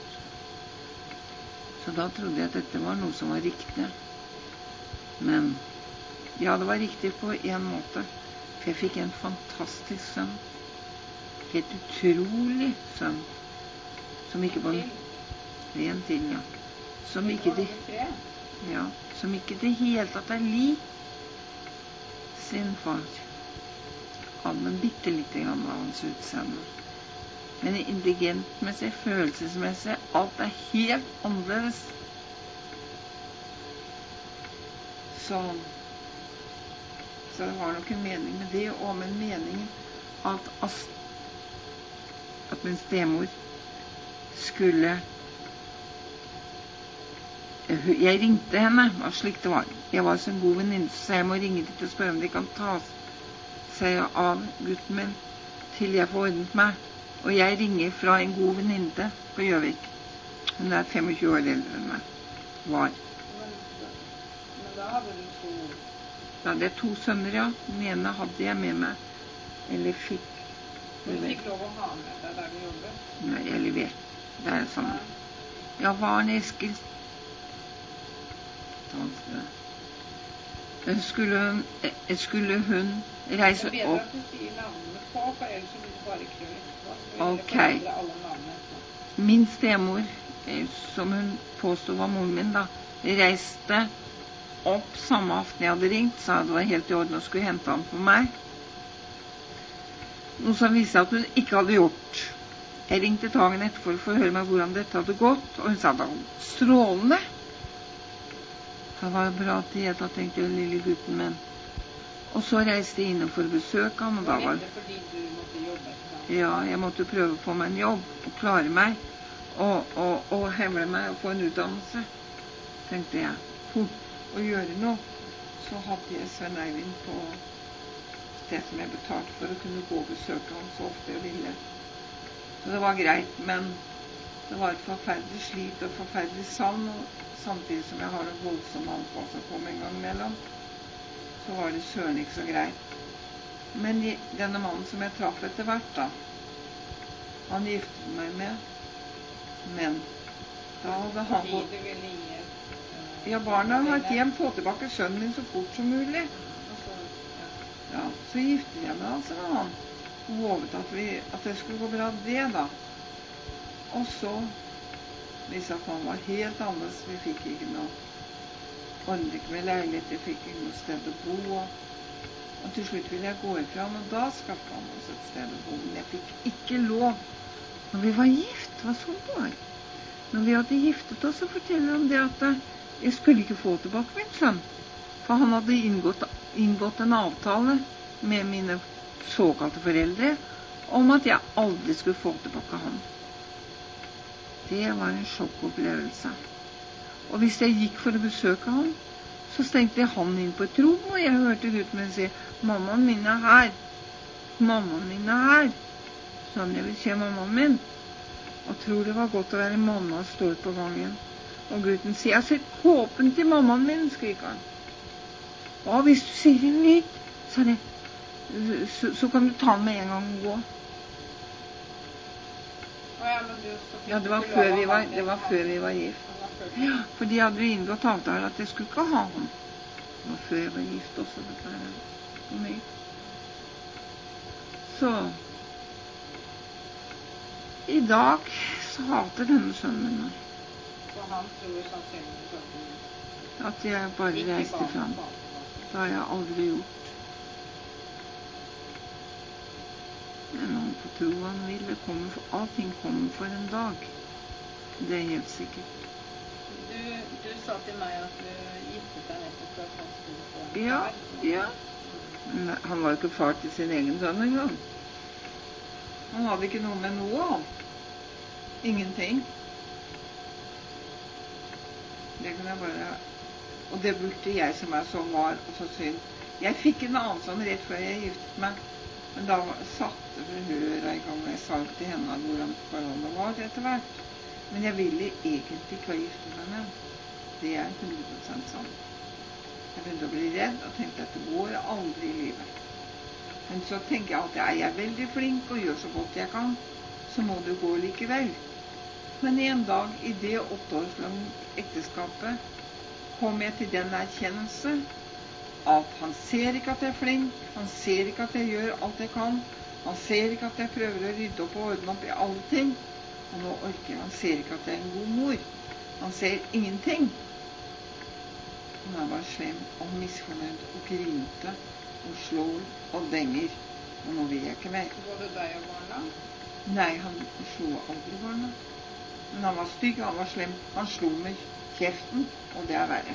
Så da trodde jeg at dette var noe som var riktig. Men ja, det var riktig på en måte. For jeg fikk en fantastisk sønn. Helt utrolig sønn. Som ikke på en til, ja. Som ikke det, ja, som ikke det helt tatt er lik sin far. Han men bitte litt grann av hans utseende. Men intelligentmessig, følelsesmessig, alt er helt annerledes. Så Så det var nok en mening med det, og med meningen at, at min stemor skulle... Jeg ringte henne, og slik det var. Jeg var så en god venninne, så jeg må ringe til å spørre om de kan ta seg av gutten min til jeg får ordnet meg. Og jeg ringer fra en god venninne på Gjøvik. Hun er tjuefem år eldre enn meg. Var. Men, men da hadde du to... Da hadde jeg to sønner, ja. Den ene hadde jeg med meg. Eller fikk. Du fikk lov å ha med deg der du jobbet? Nei, jeg leverte. Det er sånn. Ja, var en Eskil. Skulle hun, skulle hun reise opp. Det er bedre at du sier navnene på, for ellers så blir det bare krøll. Ok. Min stemor, som hun påstod var moren min da, reiste opp samme aften jeg hadde ringt, sa det var helt i orden og skulle hente han for meg. Noe som viste at hun ikke hadde gjort. Jeg ringte dagen etter for å få høre meg hvordan dette hadde gått, og hun sa det var strålende. Det var bra til jeg da tenkte jeg, lille gutten min. Og så reiste jeg inn for å besøke han, og da var det fordi du måtte jobbe? Ja, jeg måtte prøve å få meg en jobb, og klare meg, og, og, og hevle meg, og få en utdannelse, tenkte jeg. Fort å gjøre noe. Så hadde jeg Sven Eivind på det som jeg betalte for å kunne gå og besøke han så ofte jeg ville. Så det var greit, men det var et forferdelig slit og forferdelig savn, og samtidig som jeg har en voldsom anfall som kom en gang imellom, så var det søren ikke så greit. Men denne mannen som jeg traff etter hvert da, han giftet meg med, men da hadde han gått... Ja, barna hadde vært hjem, få tilbake sønnen min så fort som mulig. Ja, så giftet jeg meg altså med han, og håpet at, vi, at det skulle gå bra det da. Og så viste at han var helt annerledes. Vi fikk ikke noe, ordnet ikke med leilighet, jeg fikk ikke noe sted å bo, og, og til slutt ville jeg gå ifra han, og da skaffet han oss et sted å bo, men jeg fikk ikke lov. Når vi var gift, det var sånn det var. Når vi hadde giftet oss, så forteller han det at jeg skulle ikke få tilbake min sønn, for han hadde inngått, inngått en avtale med mine såkalte foreldre om at jeg aldri skulle få tilbake han. Det var en sjokkopplevelse. Og hvis jeg gikk for å besøke han, så stengte han inn på et rom, og jeg hørte gutten min si, mammaen min er her, mammaen min er her. Sånn, jeg vil se mammaen min. Og tror det var godt å være mamma og står på gangen. Og gutten sier, jeg har sett kåpen til mammaen min, skriker han. Og hvis du sier en lyd, sa det, så, så kan du ta den med en gang og gå. Ja, det var før vi var, det var før vi var gift. Ja, for de hadde jo inngått avtale at jeg skulle ikke ha han. Det var før jeg var gift også, dette her for meg. Så i dag så hater denne sønnen min meg. Så han tror sannsynligvis at jeg bare reiste fram. Det har jeg aldri gjort. Men han får tro han vil. Det kommer for, allting kommer for en dag. Det er helt sikkert. Du, du sa til meg at du giftet deg nettopp for at han skulle få en Ja, far. ja. Men han var jo ikke far til sin egen sønn engang. Han hadde ikke noe med noe om. Ingenting. Det kan jeg bare... Og det burde jeg som er så var og så synd. Jeg fikk en annen sånn rett før jeg giftet meg. Men da satte forhøret i gang, og jeg sa til henne hvordan forholdet var etter hvert. Men jeg ville egentlig ikke ha giftet meg med ham. Det er hundre prosent sant. Jeg begynte å bli redd og tenkte at det går aldri i livet. Men så tenker jeg alltid, er jeg veldig flink og gjør så godt jeg kan, så må det gå likevel. Men en dag i det åtteårslange ekteskapet kom jeg til den erkjennelse at han ser ikke at jeg er flink, han ser ikke at jeg gjør alt jeg kan, han ser ikke at jeg prøver å rydde opp og ordne opp i alle ting, og nå orker jeg, han ser ikke at jeg er en god mor, han ser ingenting. Og han var slem og misfornøyd og grinte og slår og denger, og nå vil jeg ikke mer. Var det deg og barna? Nei, han slo aldri barna. Men han var stygg, han var slem, han slo med kjeften, og det er verre.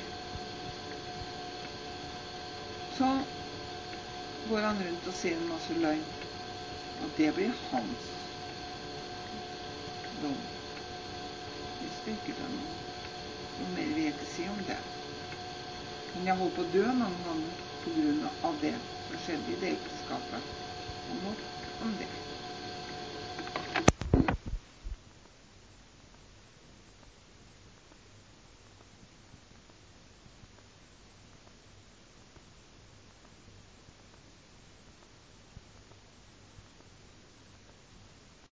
Så går han rundt og sier en masse løgn, og det blir hans dom. Det skal ikke ta noe. Noe mer vil jeg ikke si om det. Men jeg holdt på å dø noen ganger på grunn av det som skjedde i det ekteskapet. Og nok om det.